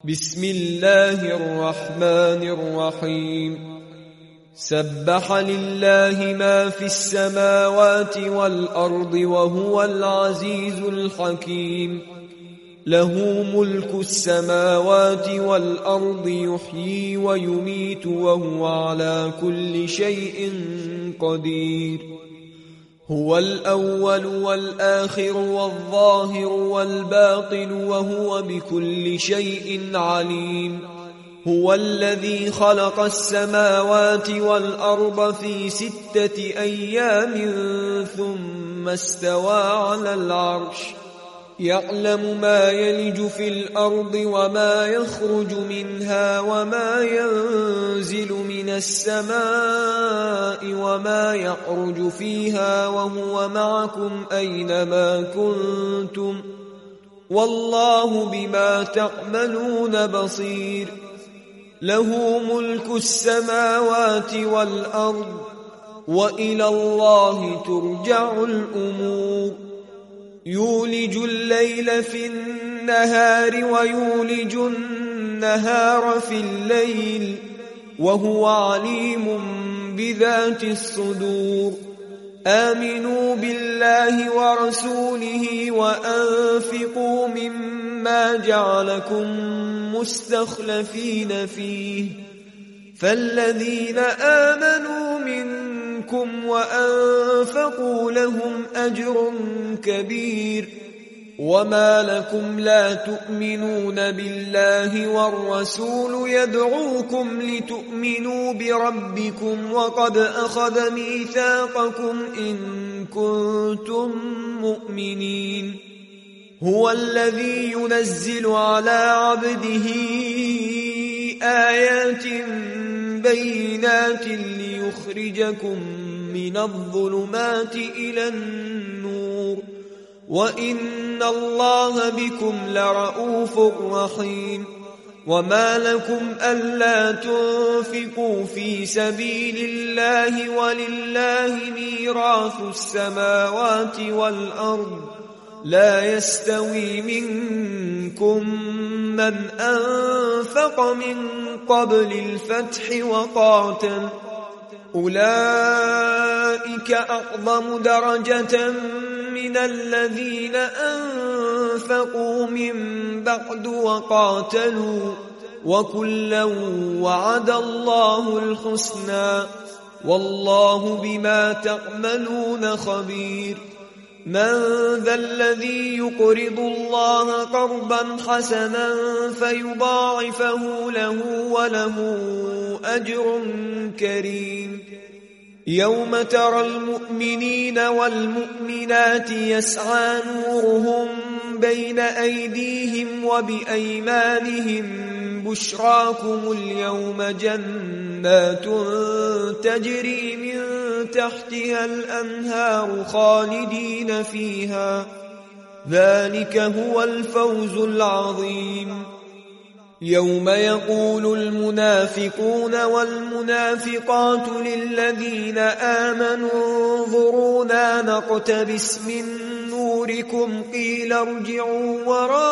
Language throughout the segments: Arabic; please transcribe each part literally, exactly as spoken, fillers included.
بسم الله الرحمن الرحيم سبح لله ما في السماوات والأرض وهو العزيز الحكيم له ملك السماوات والأرض يحيي ويميت وهو على كل شيء قدير هو الأول والآخر والظاهر والباطن وهو بكل شيء عليم هو الذي خلق السماوات والأرض في ستة أيام ثم استوى على العرش يعلم ما يلج في الأرض وما يخرج منها وما ينزل من السماء وما يعرج فيها وهو معكم أينما كنتم والله بما تعملون بصير له ملك السماوات والأرض وإلى الله ترجع الأمور يولج الليل في النهار ويولج النهار في الليل وهو عليم بذات الصدور آمنوا بالله ورسوله وأنفقوا مما جعلكم مستخلفين فيه فالذين آمنوا منكم وأنفقوا لهم أجر كبير وما لكم لا تؤمنون بالله والرسول يدعوكم لتؤمنوا بربكم وقد أخذ ميثاقكم إن كنتم مؤمنين هو الذي ينزل على عبده آيات بينات ليخرجكم من الظلمات إلى النور وإن الله بكم لرؤوف رحيم وما لكم ألا تنفقوا في سبيل الله ولله ميراث السماوات والأرض لا يستوي منكم من أنفق من قبل الفتح وقاتل أولئك أعظم درجة من الذين أنفقوا من بعد وقاتلوا وكلا وعد الله الحسنى والله بما تعملون خبير من ذا الذي يقرض الله قرضا حسنا فيضاعفه له وله أجر كريم يوم ترى المؤمنين والمؤمنات يسعى نورهم بين أيديهم وبأيمانهم بشراكم اليوم جنات تجري من تحتها الأنهار خالدين فيها ذلك هو الفوز العظيم يوم يقول المنافقون والمنافقات للذين آمنوا انظرونا نقتبس من نوركم قيل ارجعوا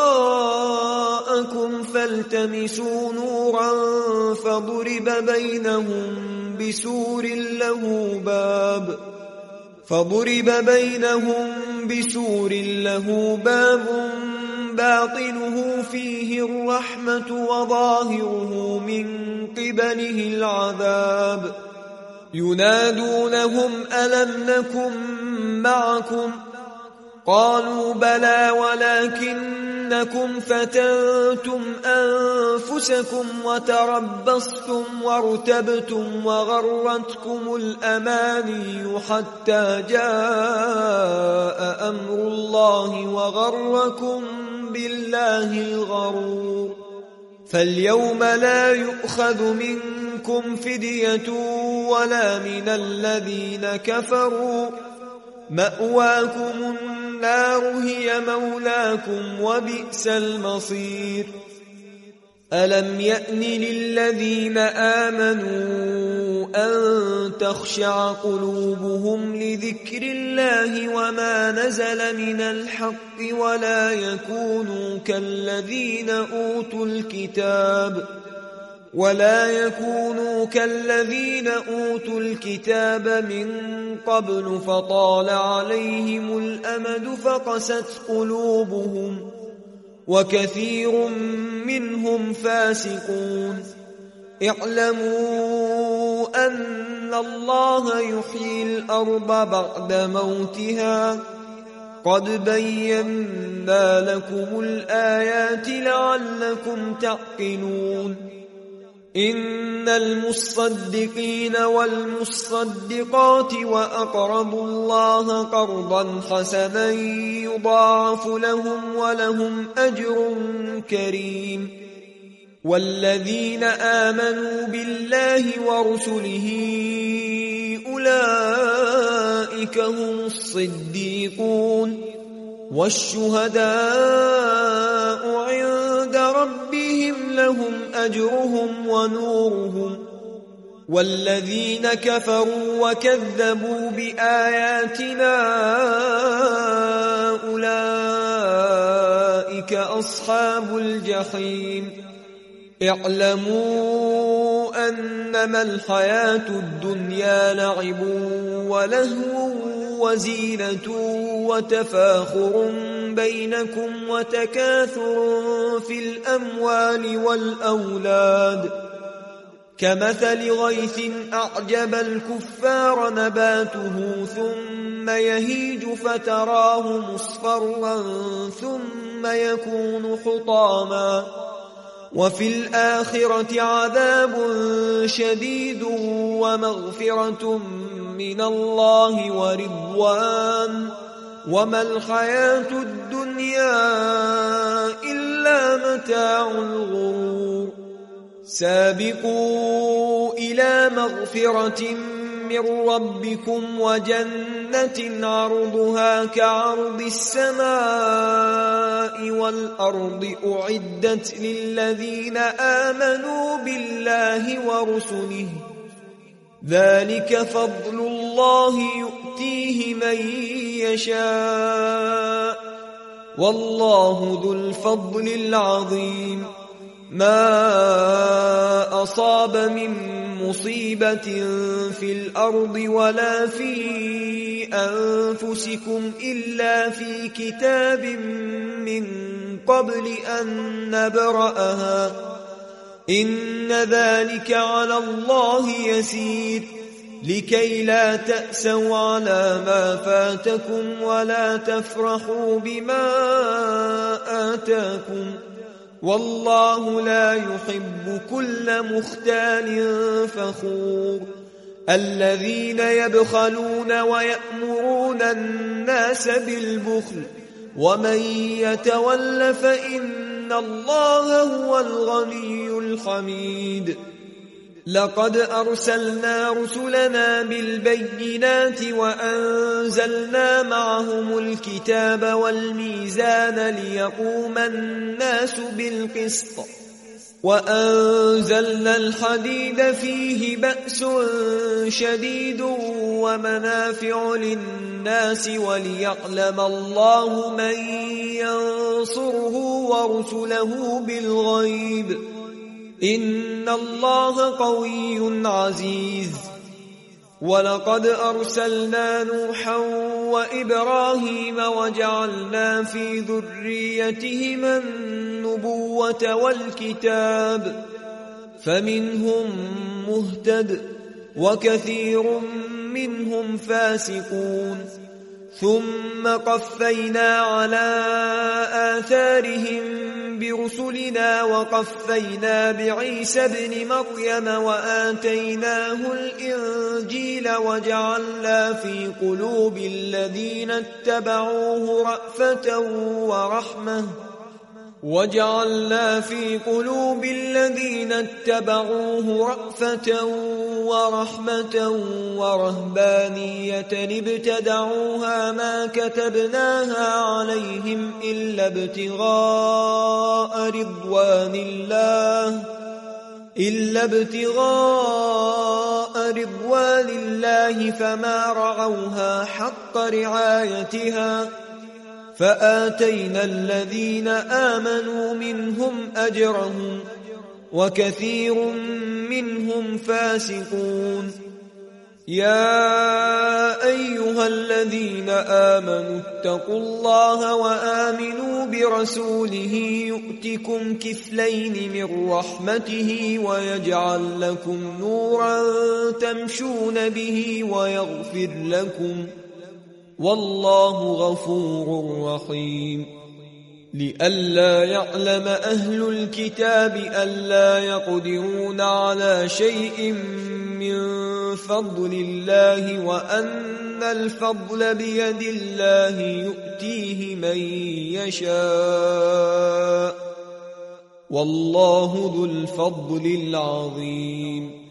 وراءكم فالتمسوا نورا فضرب بينهم بسور له باب فضرب بينهم بسور له باب باطنه فيه الرحمة وظاهره من قبله العذاب ينادونهم ألم نكن معكم قالوا بلى ولكنكم فتنتم أنفسكم وتربصتم وارتبتم وغرتكم الأماني حتى جاء أمر الله وغركم بالله الغرور فاليوم لا يؤخذ منكم فدية ولا من الذين كفروا مأواكم النار هي مولاكم وبئس المصير ألم يأن للذين آمنوا أن تخشع قلوبهم لذكر الله وما نزل من الحق ولا يكونوا كالذين أوتوا الكتاب ولا يكونوا كالذين أوتوا الكتاب من قبل فطال عليهم الأمد فقست قلوبهم وكثير منهم فاسقون. اعلموا أن الله يحيي الأرض بعد موتها قد بينا لكم الآيات لعلكم تعقلون. إن المصدقين والمصدقات وأقرضوا الله قرضا حسنا يضاعف لهم ولهم أجر كريم. والذين آمنوا بالله ورسله أولئك هم الصديقون والشهداء عند ربهم لهم أجرهم ونورهم. والذين كفروا وكذبوا بآياتنا أولئك أصحاب الجحيم. اعلموا أنما الحياة الدنيا لعب ولهو وزينة وتفاخر بينكم وتكاثر في الأموال والأولاد كمثل غيث أعجب الكفار نباته ثم يهيج فتراه مصفرا ثم يكون حطاما وفي الآخرة عذاب شديد ومغفرة من الله ورضوان وما الحياة الدنيا إلا متاع الغرور. سابقوا إلى مغفرة من ربكم وجنة عرضها كعرض السماء والأرض أعدت للذين آمنوا بالله ورسله ذلك فضل الله يؤتيه من يشاء والله ذو الفضل العظيم. ما أصاب من مصيبة في الأرض ولا في أنفسكم إلا في كتاب من قبل أن نبرأها إن ذلك على الله يسير لكي لا تأسوا على ما فاتكم ولا تفرحوا بما آتاكم والله لا يحب كل مختال فخور. الذين يبخلون ويأمرون الناس بالبخل ومن يتول فإن الله هو الغني الحميد. لقد أرسلنا رسلنا بالبينات وأنزلنا معهم الكتاب والميزان ليقوم الناس بالقسط وأنزلنا الحديد فيه بأس شديد ومنافع للناس وليعلم الله من ينصره ورسله بالغيب إن الله قوي عزيز. ولقد أرسلنا نوحا وإبراهيم وجعلنا في ذريتهما النبوة والكتاب فمنهم مهتد وكثير منهم فاسقون. ثم قفينا على آثارهم برسلنا وقفينا بعيسى ابن مريم وآتيناه الإنجيل وجعلنا في قلوب الذين اتبعوه رأفة ورحمة وجعلنا في قلوب الذين اتبعوه رأفة ورحمة ورهبانية ابتدعوها ما كتبناها عليهم إلا ابتغاء رضوان الله إلا ابتغاء رضوان الله فما رعوها حق رعايتها فآتينا الذين آمنوا منهم أجرهم وكثير منهم فاسقون. يا أيها الذين آمنوا اتقوا الله وآمنوا برسوله يؤتكم كفلين من رحمته ويجعل لكم نورا تمشون به ويغفر لكم والله غفور رحيم. لئلا يعلم أهل الكتاب ألا يقدرون على شيء من فضل الله وأن الفضل بيد الله يؤتيه من يشاء والله ذو الفضل العظيم.